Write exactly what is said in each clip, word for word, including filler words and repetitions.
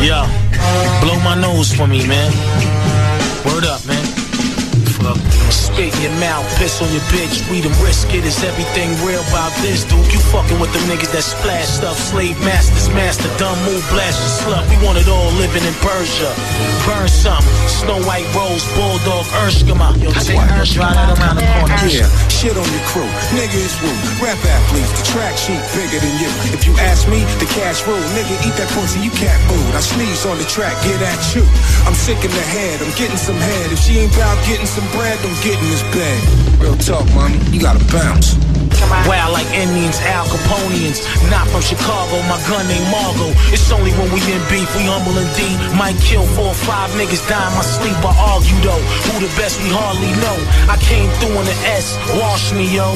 Yo, blow my nose for me, man. Word up, man. Fuck. Spit in your mouth, piss on your bitch. We them risk it. Is everything real about this, dude? You fucking with them niggas that splash stuff. Slave masters, master, dumb move, blast your slut. We want it all living in Persia. Burn something. Snow White Rose, Bulldog, Urshkama. Yo, take Urshkama, drive that around the corner. Yeah, shit on your crew. Nigga is woo. Rap athletes, the track sheet bigger than you. If you ask me, the cash rule. Nigga, eat that pussy, you can't move. I sneeze on the track, get at you. I'm sick in the head, I'm getting some head. If she ain't about getting some bread, don't get in this bed. Real talk, mommy, you gotta bounce. Wild like Indians, Al Caponians. Not from Chicago, my gun ain't Margo. It's only when we in beef, we humble and deep. Might kill four or five niggas, die in my sleep. I argue though, who the best we hardly know. I came through in the S, wash me yo.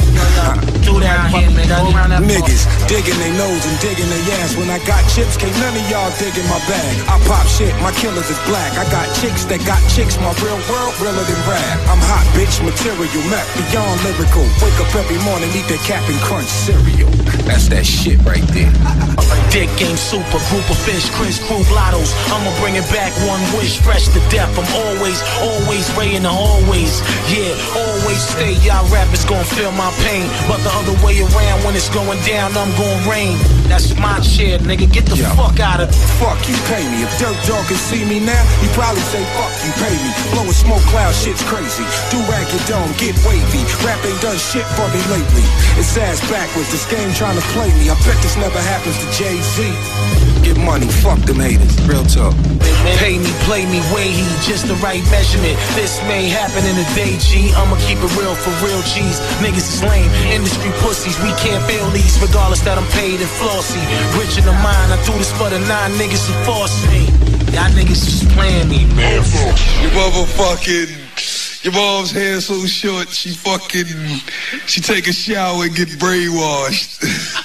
Do that here, man. Niggas digging their nose and digging their ass. When I got chips, can't none of y'all digging my bag. I pop shit, my killers is black. I got chicks that got chicks, my real world realer than rap. I'm hot bitch material, map beyond lyrical. Wake up every morning, eat that Cap'n Crunch cereal. That's that shit right there. Dick game super, group of fish, Chris Crew blottos. I'ma bring it back one wish, fresh to death. I'm always, always way in the hallways. Yeah, always stay. Y'all rappers gon' feel my pain, but the other way around, when it's going down, I'm gon' rain. That's my shit, nigga. Get the Yo. fuck out of it. Fuck you, pay me. If Dirt Dog can see me now, he probably say fuck you, pay me. Blowing smoke cloud, shit's crazy. Do rag your dome, get wavy. Rap ain't done shit for me lately. It's ass backwards, this game trying to play me. I bet this never happens to Jay-Z. Get money, fuck them haters. Real talk. Pay me, play me, way he just the right measurement. This may happen in a day, G. I'ma keep it real for real G's. Niggas is lame, industry pussies. We can't fail these, regardless that I'm paid and flossy. Rich in the mind, I do this for the nine niggas who force me. Y'all niggas just playing me, man. You motherfucking. Your mom's hair so short, she fucking, she take a shower and get brainwashed.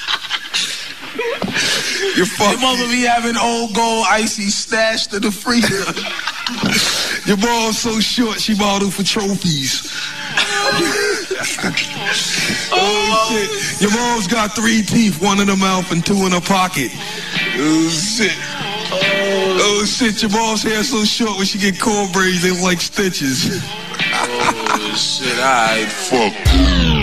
Your fucking, your mother be having old gold icy stashed in the freezer. Your mom's so short, she modeled for trophies. Oh shit. Your mom's got three teeth, one in her mouth and two in her pocket. Oh shit. Oh shit, your mom's hair so short when she get cornbraids, they look like stitches. Oh shit, alright, fuck.